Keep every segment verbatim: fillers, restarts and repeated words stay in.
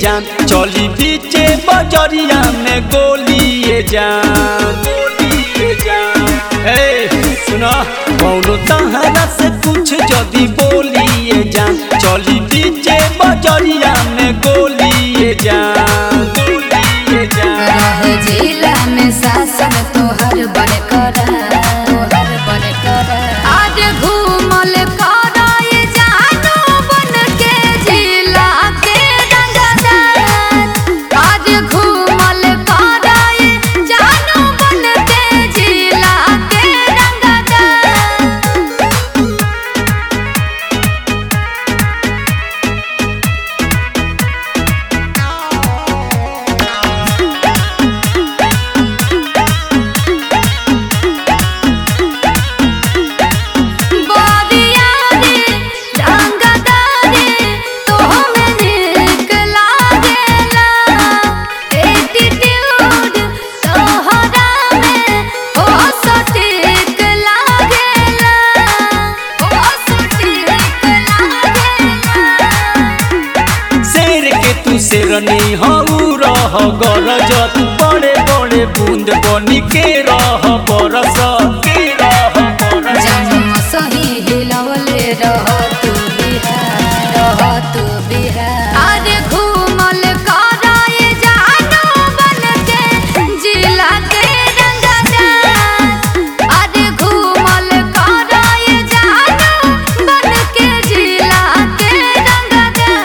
जान चली बीचे बजरिया में गोलिए जान गोलिए जान। ए सुना कौनो तहरा से कुछ जदी बोलिए जान चली बीचे बजरिया में गोलिए जान गोलिए जान। जिला में शासन तोहर बड़ करा तोहर बड़ करा आज घूमल करा ये जानू बन के जिला के रंगदार आज घूमल करा ये जानू बन के जिला के रंगदार। शेरनी हऊ रह गरजत बड़े बड़े बूंद बनी के रह बरस के रह बरस। जन्म सही हिलवले रह तू बिहार रह तू बिहार आज घूमल करा ये जानू बन के जिला के रंगदार आज घूमल करा ये जानू बन के जिला के रंगदार।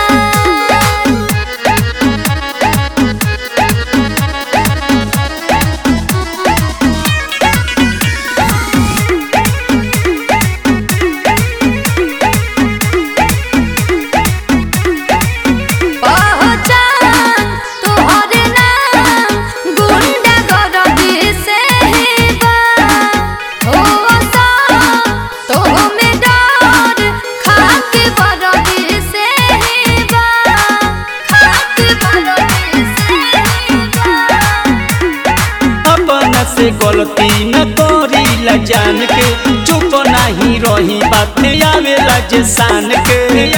से गलती न करीला जान के चुप नहीं रही बात आवेला जे शान के